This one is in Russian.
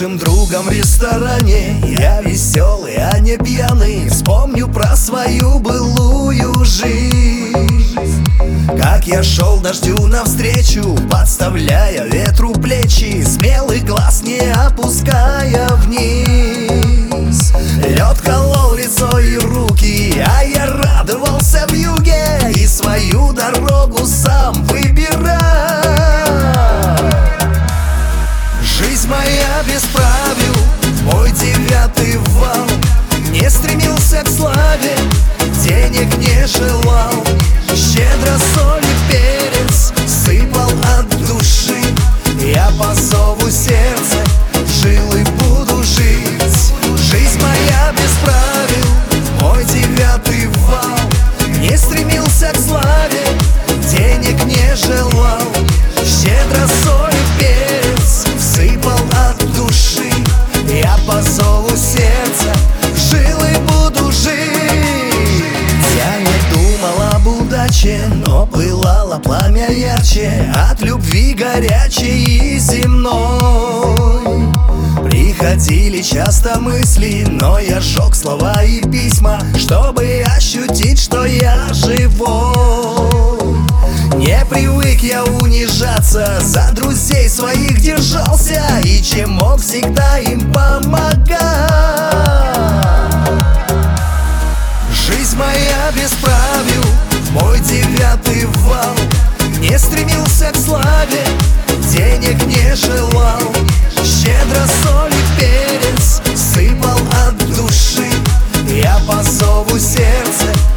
лучшим другом в ресторане. Я веселый, а не пьяный, вспомню про свою былую жизнь. Как я шел дождю навстречу, подставляя ветру плечи, смелый глаз не опуская вниз. Лед колол лицо и руки, а я радовался вьюге и свою дорогу сам выбирал. Жизнь моя без правил, мой девятый вал. Не стремился к славе, денег не желал. Щедро соль и перец сыпал от души. Я по зову сердца жил и буду жить. Жизнь моя без правил, мой девятый вал. Не стремился к славе, денег не желал. Щедро соль и перец сыпал от души. Я по зову сердца жил и буду жить. Я не думал об удаче, но пылало пламя ярче от любви горячей и земной. Приходили часто мысли, но я сжег слова и письма, чтобы ощутить, что я живой. Не привык я унижаться, за друзей своих держался, и чем мог, всегда им помогал. Жизнь моя без правил, мой девятый вал. Не стремился к славе, денег не желал. Щедро соль и перец сыпал от души. Я по зову сердца